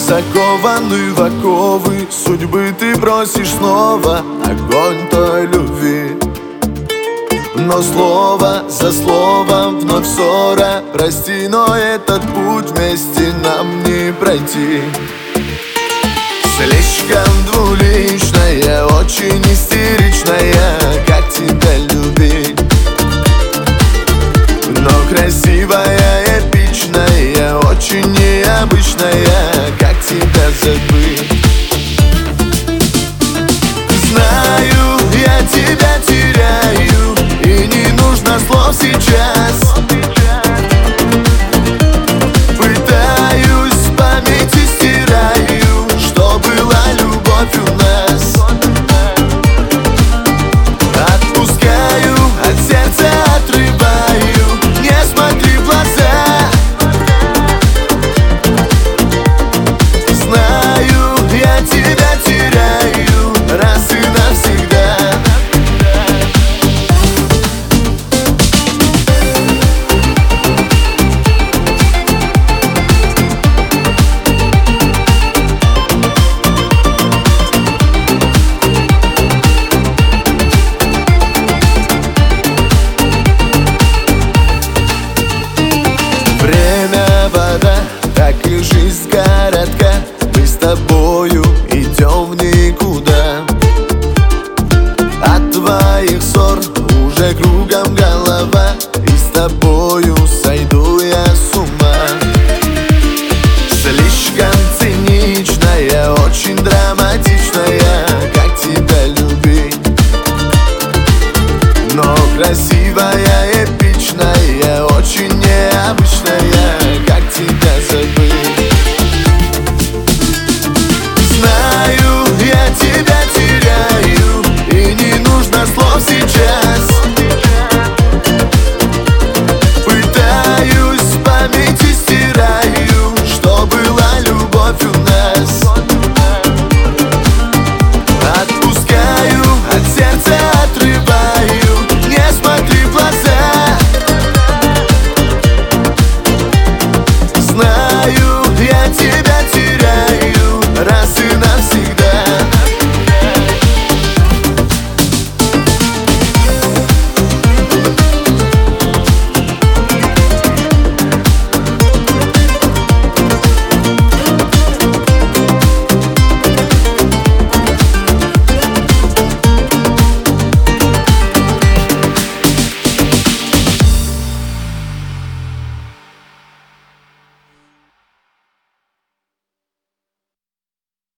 Закованный в оковы судьбы, ты просишь снова огонь той любви. Но слово за словом вновь ссора. Прости, но этот путь вместе нам не пройти. Слишком двуличная, очень истеричная, как тебя любить. Но красивая, эпичная, очень необычная, как тебя забыть. Знаю, я тебя теряю, и не нужно слов сейчас. Пытаюсь в памяти стираю, что была любовь у нас. Отпускаю, от сердца отрываю, не смотри в глаза. Знаю, я тебя теряю раз и навсегда. Время, вода, так и жизнь коротка. Мы с тобою идем в никуда. От твоих ссор уже кругом голова, и с тобою